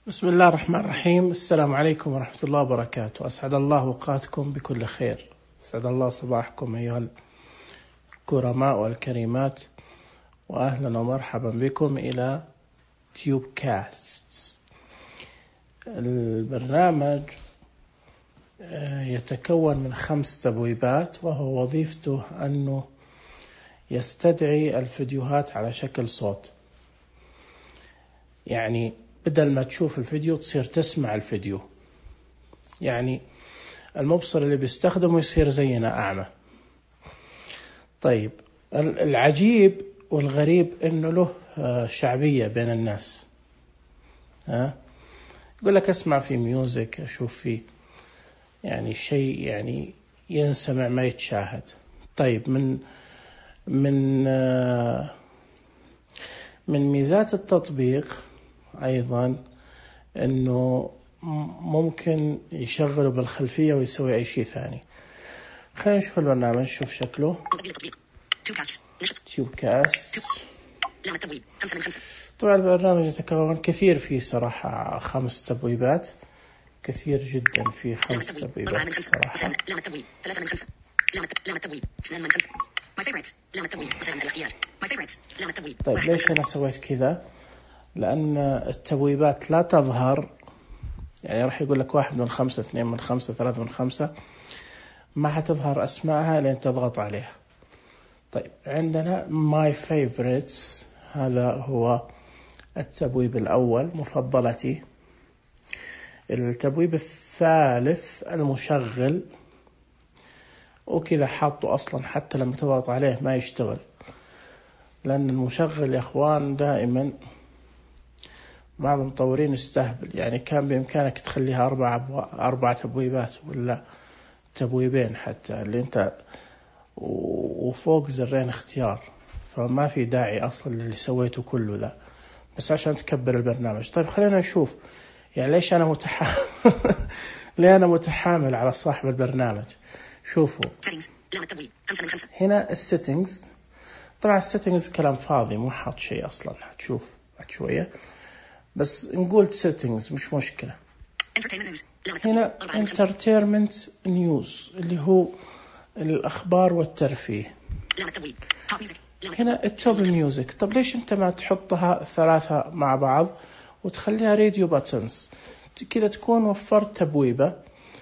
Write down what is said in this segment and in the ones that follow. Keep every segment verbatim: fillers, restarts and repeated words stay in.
بسم الله الرحمن الرحيم. السلام عليكم ورحمة الله وبركاته. أسعد الله أوقاتكم بكل خير. أسعد الله صباحكم أيها الكرماء والكريمات، وأهلا ومرحبا بكم إلى تيوب كاست. البرنامج يتكون من خمس تبويبات، وهو وظيفته أنه يستدعي الفيديوهات على شكل صوت. يعني بدل ما تشوف الفيديو تصير تسمع الفيديو، يعني المبصر اللي بيستخدمه يصير زينا أعمى. طيب، العجيب والغريب إنه له شعبية بين الناس. ها يقول لك أسمع في ميوزك، أشوف فيه يعني شيء يعني ينسمع ما يتشاهد. طيب، من من من ميزات التطبيق أيضا أنه ممكن يشغله بالخلفية ويسوي أي شيء ثاني. خلينا نشوف البرنامج، نشوف شكله. تيوب كاست. طبعا البرنامج يتكون كثير، فيه صراحة خمس تبويبات، كثير جدا فيه خمس تبويبات صراحة. طيب، ليش أنا سويت كذا؟ لأن التبويبات لا تظهر، يعني راح يقول لك واحد من خمسة، اثنين من خمسة، ثلاثة من خمسة، ما حتظهر أسماءها لين تضغط عليها. طيب، عندنا My Favorites، هذا هو التبويب الأول، مفضلتي. التبويب الثالث المشغل، وكذا حاطه أصلا حتى لما تضغط عليه ما يشتغل، لأن المشغل يا أخوان دائما بعض المطورين يستهبل. يعني كان بإمكانك تخليها أربعة أربعة تبويبات ولا تبويبين حتى، اللي أنت وفوق زرين اختيار، فما في داعي أصلا اللي سويته كله ذا، بس عشان تكبر البرنامج. طيب، خلينا نشوف يعني ليش أنا متحامل ليه أنا متحامل على صاحب البرنامج. شوفوا هنا السيتنجز. طبعا السيتنجز كلام فاضي، مو حاط شيء أصلا. هتشوف بعد شوية، بس نقول settings مش مشكلة. هنا entertainment news اللي هو الأخبار والترفيه. هنا التوب ميوزك. طب ليش أنت ما تحطها ثلاثة مع بعض وتخليها راديو باتنز كذا، تكون وفرت تبويبة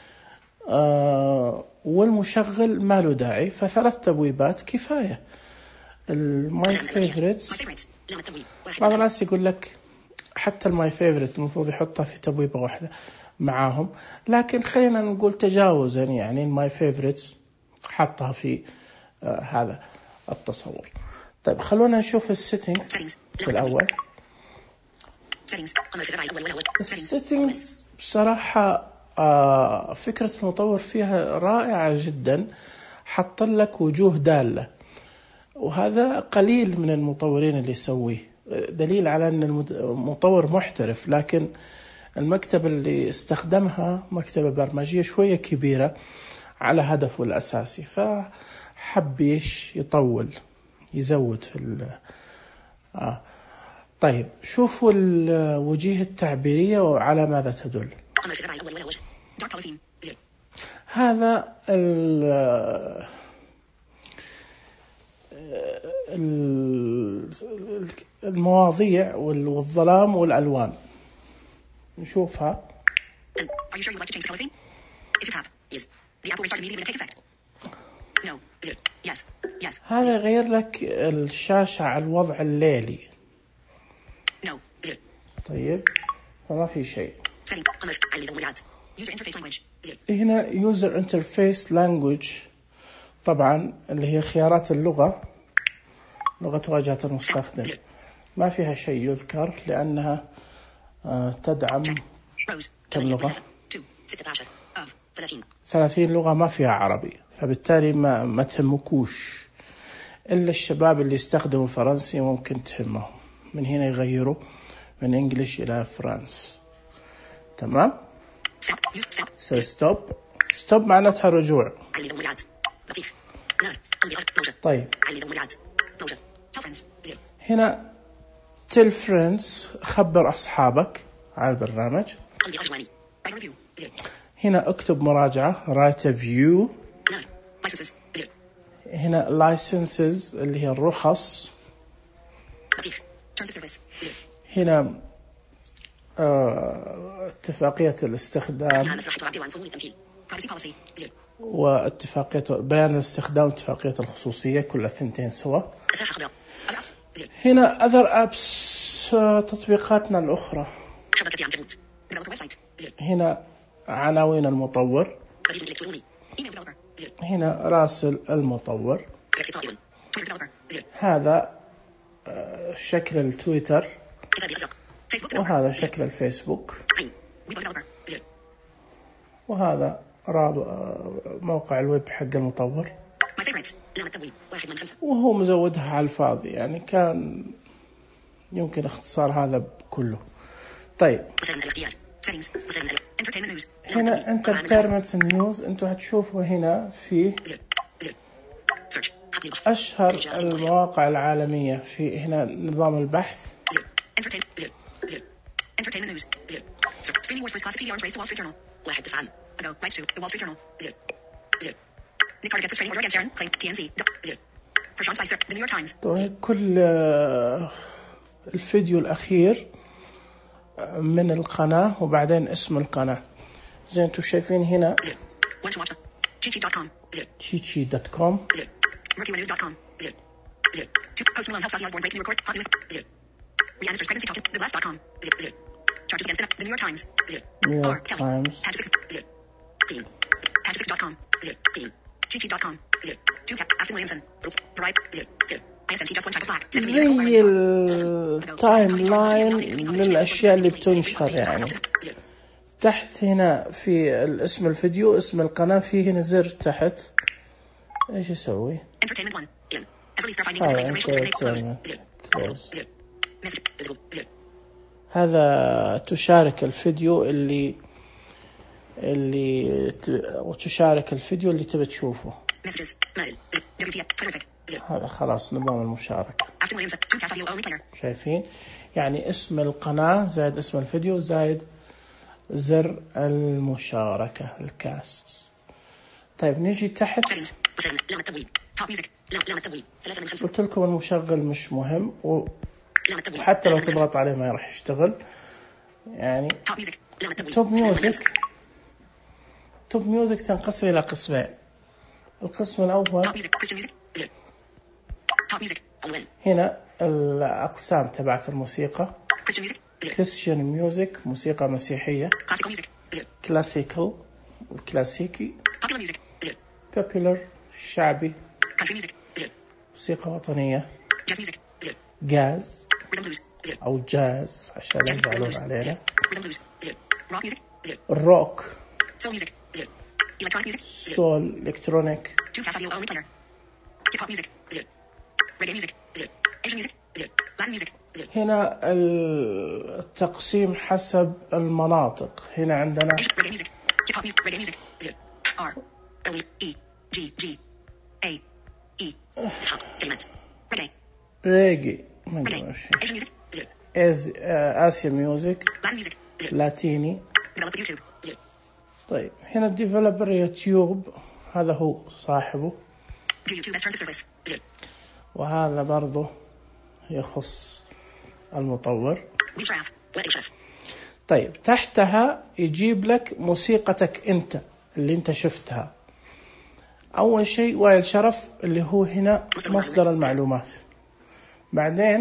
آه والمشغل ما له داعي، فثلاث تبويبات كفاية. الماي فيفوريتس، بعض الناس يقول لك حتى الماي فيفوريت المفروض يحطها في تبويبة واحدة معاهم، لكن خلينا نقول تجاوزا يعني الماي فيفوريت حطها في آه هذا التصور. طيب، خلونا نشوف السيتنجز في الأول. السيتنجز بصراحة آه فكرة المطور فيها رائعة جدا، حط لك وجوه دالة، وهذا قليل من المطورين اللي يسويه، دليل على أن المطور محترف. لكن المكتب اللي استخدمها مكتبة برمجية شوية كبيرة على هدفه الأساسي، فحبيش يطول يزود في ال آه. طيب، شوفوا الوجيه التعبيرية وعلى ماذا تدل. هذا المواضيع والظلام والألوان، نشوفها. هذا يغير لك الشاشة على الوضع الليلي. طيب، فما في شيء. هنا user interface language، طبعا اللي هي خيارات اللغة، لغة واجهة المستخدم، ما فيها شيء يذكر لأنها تدعم كم لغة؟ ثلاثين لغة، ما فيها عربي، فبالتالي ما ما تهمكوش. إلا الشباب اللي يستخدموا فرنسي ممكن تهمهم، من هنا يغيروا من إنجليش إلى فرنس. تمام. ستوب ستوب معناتها رجوع. طيب، هنا tell friends، خبر أصحابك، على البرنامج. هنا اكتب مراجعة write a view. هنا licenses اللي هي الرخص. هنا اه اتفاقية الاستخدام واتفاقية بيان الاستخدام واتفاقية الخصوصية، كل الثنتين سوا. هنا other apps تطبيقاتنا الأخرى. هنا عناوين المطور. هنا راسل المطور. هذا شكل التويتر وهذا شكل الفيسبوك وهذا موقع الويب حق المطور، وهو مزودها على الفاضي يعني كان يمكن اختصار هذا كله. طيب هنا انترتينمنت نيوز، انتوا هتشوفوا هنا في اشهر المواقع العالمية. في هنا نظام البحث. طيب كل الفيديو الأخير من القناة وبعدين اسم القناة زي انتم شايفين هنا تشيتشي دوت كوم. نيويورك تايمز. زي التايم لاين للأشياء اللي بتنشر يعني. تحت هنا في اسم الفيديو اسم القناة، في هنا زر تحت ايش يسوي؟ هذا تشارك الفيديو اللي اللي وتشارك الفيديو اللي تبي تشوفه. هذا خلاص نظام المشاركة. شايفين يعني اسم القناة زائد اسم الفيديو زائد زر المشاركة الكاست. طيب نيجي تحت. قلت لكم المشغل مش مهم وحتى لو تضغط عليه ما راح يشتغل يعني. توب ميوزك. توب ميوزك تنقسم إلى قسمين. القسم الأول هنا الأقسام تبعت الموسيقى. كريستيان ميوزك موسيقى مسيحية. كلاسيكال الكلاسيكي. بوبولار شعبي. موسيقى وطنية. جاز أو جاز عشان لا يزعلون علينا. الروك. سول إلكترونيك. هنا التقسيم حسب المناطق. هنا عندنا ريجي، آسيا ميوزك، لاتيني. طيب هنا الديفلوبر يوتيوب، هذا هو صاحبه، وهذا برضه يخص المطور. طيب تحتها يجيب لك موسيقتك انت اللي انت شفتها. اول شيء وائل شرف اللي هو هنا مصدر المعلومات. بعدين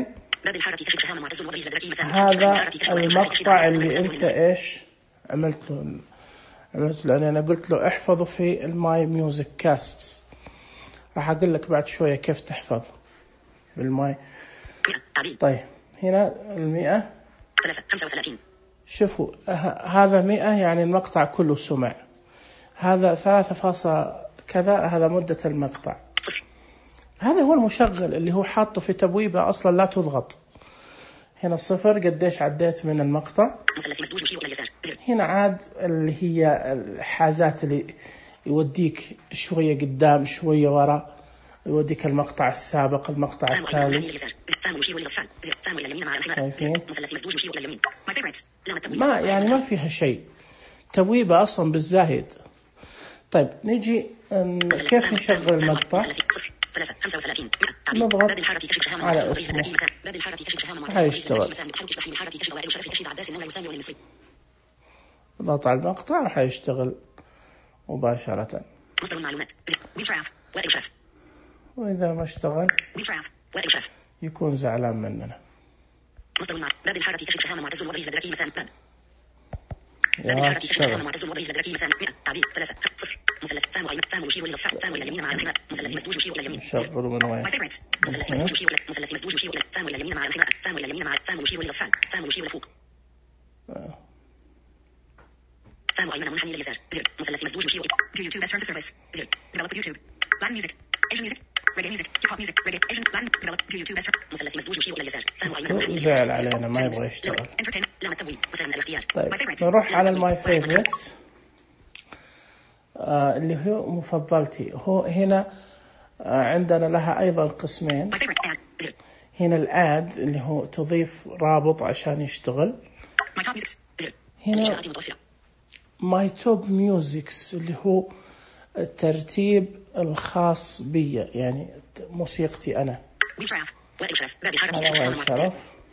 هذا المقطع اللي انت ايش عملت له عملت له انا قلت له احفظه في الماي ميوزك كاست. راح اقول لك بعد شوية كيف تحفظه في الماي. طيب هنا المئة شوفوا هذا مئة يعني المقطع كله سمع. هذا ثلاثة فاصلة كذا هذا مدة المقطع. هذا هو المشغل اللي هو حاطه في تبويبة أصلا لا تضغط. هنا الصفر قديش عديت من المقطع. هنا عاد اللي هي الحاجات اللي يوديك شوية قدام شوية ورا، يوديك المقطع السابق المقطع التالي. شايفين ما يعني ما فيها شيء، تبويبة أصلا بالزايد. طيب نيجي كيف نشغل المقطع؟ نضغط على اسمه حيشتغل، نضغط على المقطع وحيشتغل مباشرة. وإذا ما اشتغل يكون زعلان مننا. باب الحارة كشف شهامة معتز وضعه الإدراكي مسام باب باب الحارة كشف شهامة معتز وضعه الإدراكي مسام مئة تعديل ثلاثة صفر مثلث فهم أيمن فهم يشير إلى الصفحة فهم إلى اليمين مع الانحناء مثلث مسدوج يشير إلى اليمين شغلوا من وين مثلث مسدوج يشير إلى مثلث مسدوج يشير إلى فهم إلى اليمين مع الانحناء فهم إلى اليمين مع فهم يشير إلى الصفحة فهم يشير إلى فوق فهم أيمن منحني إلى اليسار زر مثلث مسدوج يشير إلى view YouTube as terms of service زر develop with YouTube Latin music Asian music reggae music hip hop music reggae Asian Latin develop view YouTube as مثلث مسدوج يشير إلى اليسار فهم أيمن منحني إلى زعل علينا ما يبغى يشتغل. طيب نروح على الماي فيفورتس آه اللي هو مفضلتي. هو هنا آه عندنا لها أيضا قسمين. هنا الاد اللي هو تضيف رابط عشان يشتغل. هنا ماي توب ميوزكس اللي هو الترتيب الخاص بي، يعني موسيقتي أنا. أنا شرف.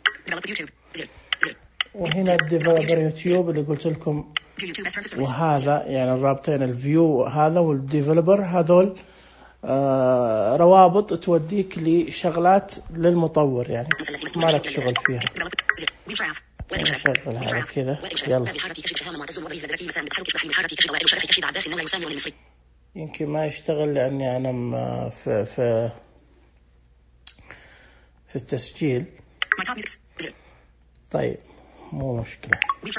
وهنا الديفلوبر يوتيوب اللي قلت لكم، وهذا يعني الرابطين الفيو هذا والديفلوبر هذول آه روابط توديك لشغلات للمطور، يعني ما لك شغل فيها. نشغل هذا كذا يلا. يمكن ما يشتغل لأني أنا في في في التسجيل. طيب مو مشكلة.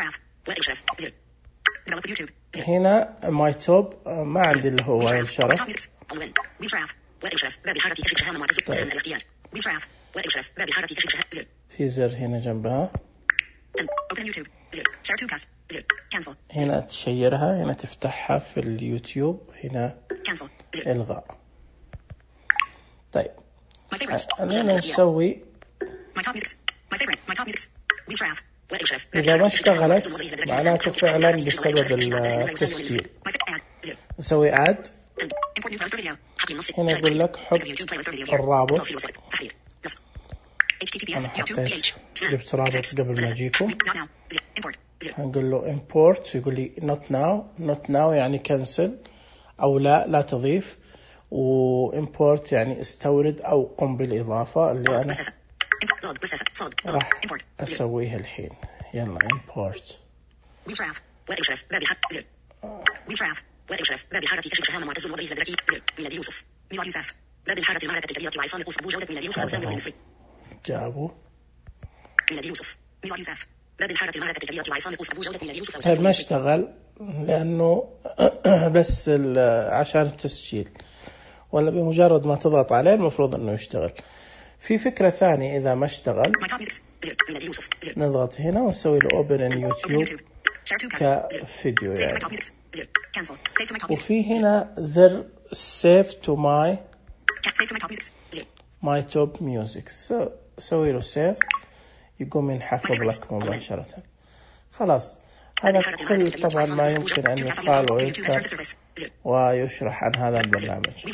هنا ماي توب ما عندي اللي هو وائل شرف. طيب. في زر هنا جنبها، هنا تشيرها، هنا تفتحها في اليوتيوب، هنا إلغاء. طيب خلينا نسوي إذا ما اشتغلت معناته فعلا بسبب التسجيل. نسوي عاد. هنا يقول لك حط الرابط. أنا حطيت جبت رابط قبل ما أجيكم. هنقول له import، يقول لي not now. not now يعني cancel أو لا لا تضيف، و import يعني استورد أو قم بالإضافة اللي أنا راح أسويها الحين. يلا import. باب الحارة كشف شهامة معتز وضعه الإدراكي زر ميلادي يوسف ميلاد يوسف باب الحارة المعركة التجارية وعصام قوس أبو جودة ميلادي يوسف وسامي المصري جابوا ميلادي يوسف ميلاد يوسف باب الحارة المعركة التجارية وعصام قوس أبو جودة ميلادي يوسف. طيب ما اشتغل لأنه بس عشان التسجيل، ولا بمجرد ما تضغط عليه المفروض إنه يشتغل. في فكرة ثانية إذا ما اشتغل نضغط هنا ونسوي له open in يوتيوب كفيديو يعني. وفي هنا زر save to my my top music. سوي له save يقوم ينحفظ لك مباشرة. خلاص هذا كل طبعا ما يمكن أن يقال ويذكر ويشرح عن هذا البرنامج.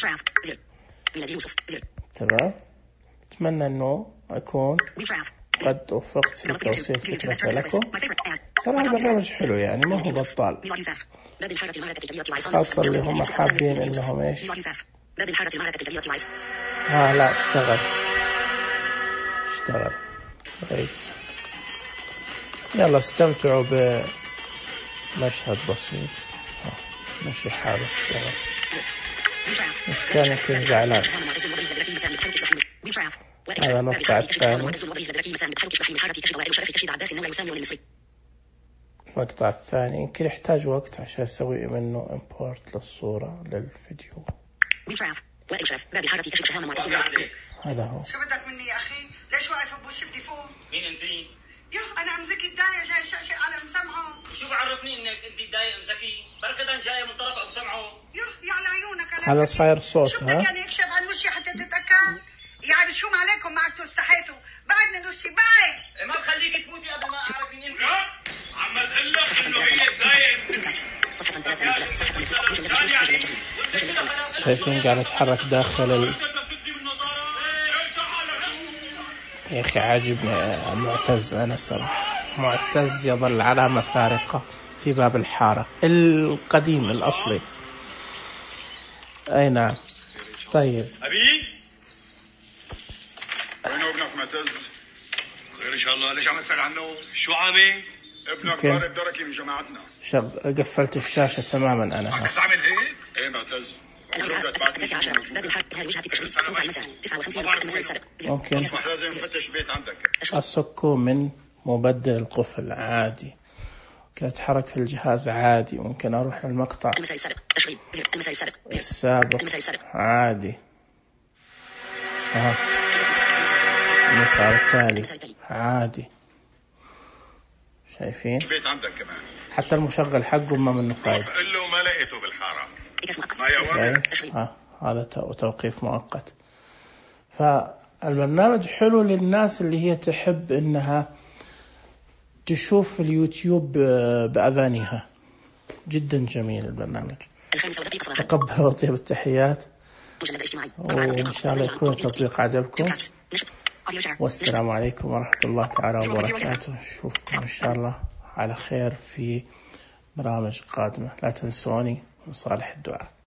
تمام. أتمنى أنه أكون قد وفقت في توصيل فكرة لكم. صراحة البرنامج حلو يعني ما هو بطال، خاصة اللي هم حابين إنهم إيش. ها لا اشتغل اشتغل كويس. يلا استمتعوا بمشهد بسيط ماشي حاله اشتغل. بس كان يمكن زعلان. هذا المقطع الثاني. المقطع الثاني يمكن يحتاج وقت عشان أسوي منه إمبورت للصورة للفيديو. هذا هو. شو بدك مني يا أخي؟ ليش واقف بوش بدي فوق؟ مين أنتي؟ يوه أنا أم زكي الداية جاي شاشة على أم سمعه. شو بعرفني إنك أنت الداية أم زكي؟ بركة جاية من طرف أم سمعه. يوه يا على عيونك. هذا صاير صوت. شو بدك يعني اكشف عن وشي حتى تتأكد؟ يعني شو ما عليكم معكتوا استحيتوا بعد من وشي بعد. ما بخليك تفوتي قبل ما أعرف مين أنت. شايفين قاعد يتحرك داخل ال... يا أخي عاجبني معتز. أنا صراحة معتز يظل علامة فارقة في باب الحارة القديم الأصلي. أي نعم. طيب أبي وينه ابنك معتز؟ خير إن شاء الله. ليش عم تسأل عنه؟ شو عامل؟ ابنك طارق الدركي من جماعتنا. شب قفلت الشاشة تماما أنا. معتز عامل هيك؟ إيه معتز. ممكن لازم نفتش بيت عندك. أسكه من مبدل القفل عادي. ممكن أتحرك في الجهاز عادي. ممكن أروح للمقطع السابق عادي. ها المسار التالي عادي. شايفين؟ بيت عندك كمان. حتى المشغل حقه ما منه فايدة. قل له ما لقيته بالحارة. ها هذا توقيف مؤقت. فالبرنامج حلو للناس اللي هي تحب إنها تشوف اليوتيوب بأذانها. جدا جميل البرنامج. تقبل وطيب التحيات، وإن شاء الله يكون التطبيق عجبكم. والسلام عليكم ورحمة الله تعالى وبركاته. نشوفكم إن شاء الله على خير في برامج قادمة. لا تنسوني من صالح الدعاء.